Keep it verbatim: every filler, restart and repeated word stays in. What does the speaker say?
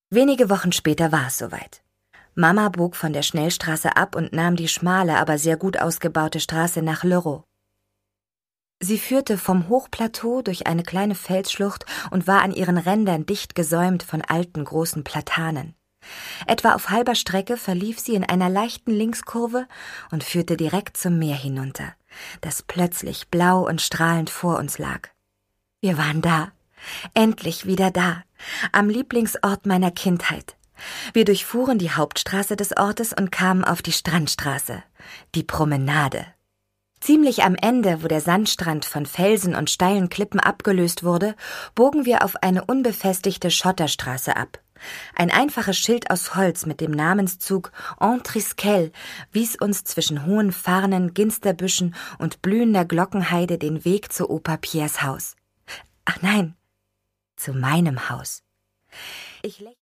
Wenige Wochen später war es soweit. Mama bog von der Schnellstraße ab und nahm die schmale, aber sehr gut ausgebaute Straße nach Leroux. Sie führte vom Hochplateau durch eine kleine Felsschlucht und war an ihren Rändern dicht gesäumt von alten, großen Platanen. Etwa auf halber Strecke verlief sie in einer leichten Linkskurve und führte direkt zum Meer hinunter, das plötzlich blau und strahlend vor uns lag. Wir waren da, endlich wieder da, am Lieblingsort meiner Kindheit. Wir durchfuhren die Hauptstraße des Ortes und kamen auf die Strandstraße, die Promenade. Ziemlich am Ende, wo der Sandstrand von Felsen und steilen Klippen abgelöst wurde, bogen wir auf eine unbefestigte Schotterstraße ab. Ein einfaches Schild aus Holz mit dem Namenszug Entrisquel wies uns zwischen hohen Farnen, Ginsterbüschen und blühender Glockenheide den Weg zu Opa Piers Haus. Ach nein, zu meinem Haus. Ich